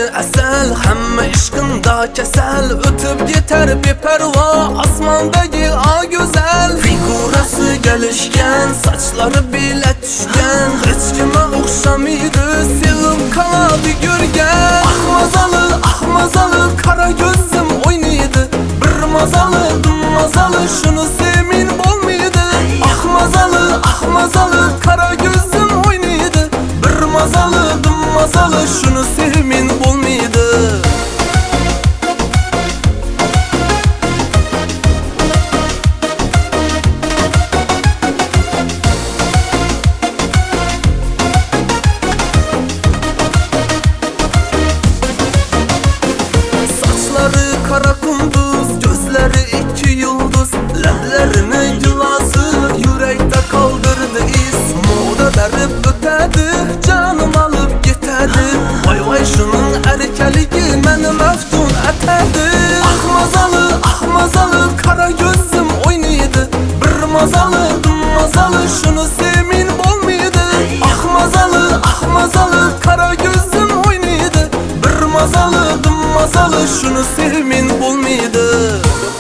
asal, hamma ishqinda kasal. O'tib ketar beparvo osmondagi o go'zal. Figurasi galishgan, sochlari bela tushgan, hech kimga o'xshamaydi, sevib qoladi yurgan. Ahmazalı kara gözüm oynaydı. Bir mazalı şunu semin bolmaydı. Ahmazalı kara gözüm oynaydı. Bir mazalı şunu semin bolmaydı. Kara kunduz, gözleri iki yıldız, lablerini gülası yürekte kaldırdı iz. Moda derip ötedi, canım alıp gitedi. Vay şunun erkeligi meni meftun etedi. Ahmazalı kara gözüm oynaydı. Bir mazalı şunu semin bolmaydı. Ahmazalı kara gözüm oynaydı. Bir mazalı şunu semin bolmaydı.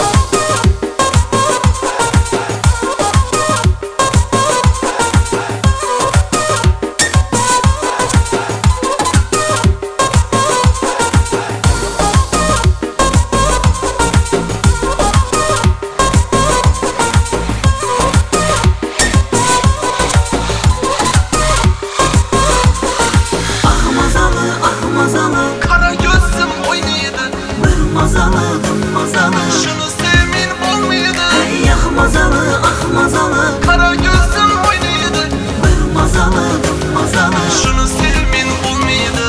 Kara gözüm oynaydı. Bir mazalı şunu semin bolmaydı. Ey mazalı Kara gözüm oynaydı. bir mazalı Şunu semin bolmaydı.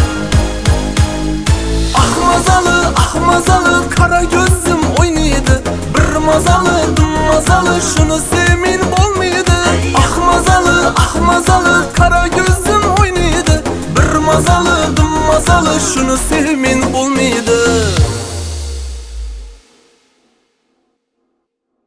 Ahmazalı kara gözüm oynaydı. Bir mazalı şunu semin bolmaydı. Ahmazalı kara gözüm oynaydı. Bir mazalı şunu semin bolmaydı.